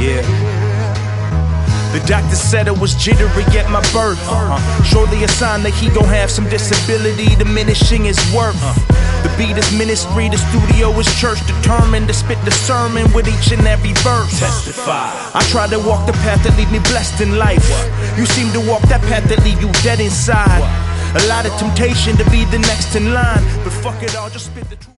Yeah. The doctor said it was jittery at my birth. Surely a sign that he gon' have some disability, diminishing his worth. The beat is ministry, the studio is church, determined to spit the sermon with each and every verse. Testify. I try to walk the path that leave me blessed in life. You seem to walk that path that leave you dead inside. A lot of temptation to be the next in line, but fuck it all, just spit the truth.